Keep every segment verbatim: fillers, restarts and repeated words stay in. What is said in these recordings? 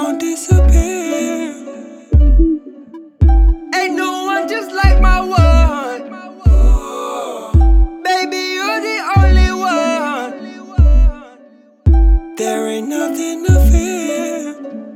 don't disappear. Ain't no one just like my one. Baby, you're the only one. There ain't nothing to fear.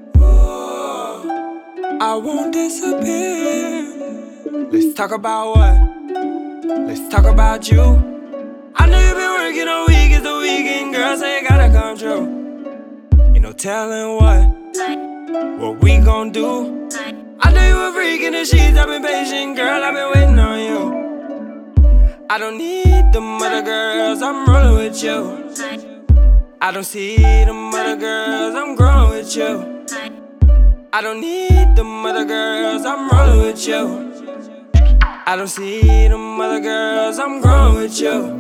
I won't disappear. Let's talk about what? Let's talk about you. I know you've been working all week, it's the weekend, girl, so you gotta come true. Ain't no telling what, what we gon' do. I know you a freak in the sheets, I've been patient, girl, I've been waiting on you. I don't need them other girls, I'm rolling with you. I don't see them other girls, I'm growing with you. I don't need them other girls, I'm rolling with you. I don't see them other girls, I'm growing with you.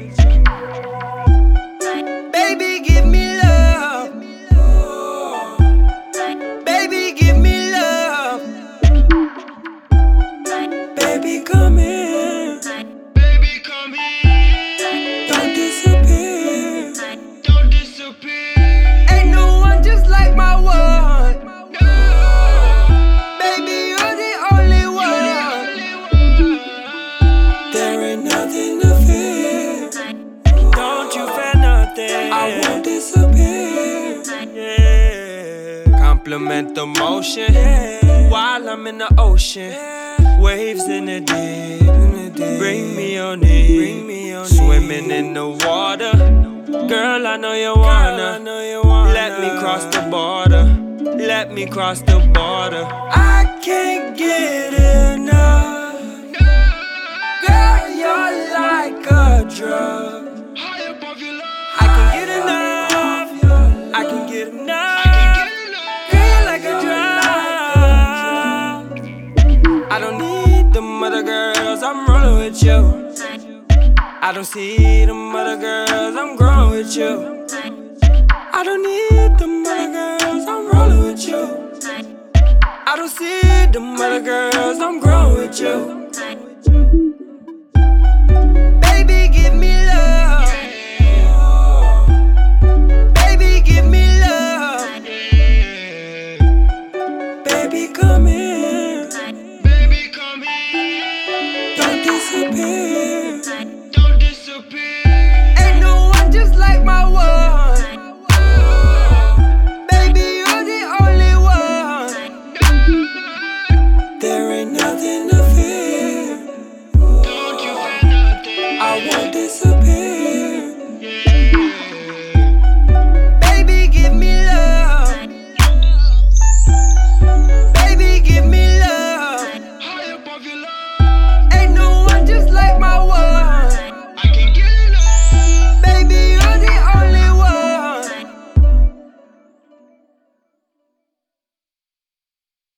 Baby, give me love. Baby, give me love. Baby, come in. Baby, come in. Don't disappear. Don't disappear. Ain't no one just like my one. Baby, you're the only one. There ain't nothing to fear. Don't you fear nothing. I won't disappear. Yeah. Compliment the motion, yeah. While I'm in the ocean, yeah. Waves in the deep, in the deep. Bring me on in. Bring me on Swimming in the water. Girl, I know you wanna. Girl, I know you wanna. Let me cross the border. Let me cross the border. I can't get enough. Girl, you're like a drug. I can get enough. I can get enough. Girl, you're like a drug. I don't need them other girls, I'm rolling with you. I don't see them other girls, I'm growing with you. I don't need them other girls, I'm rolling with you. I don't see them other girls, I'm growing with you. Baby, give me love. Baby, give me love. Baby, come in. Baby, come in. Don't disappear. Don't disappear. Ain't no one just like my one. Baby, you're the only one. There ain't nothing to fear. Don't you fear nothing. I won't disappear. Baby, give me love. Baby, give me love. Ain't no one just like my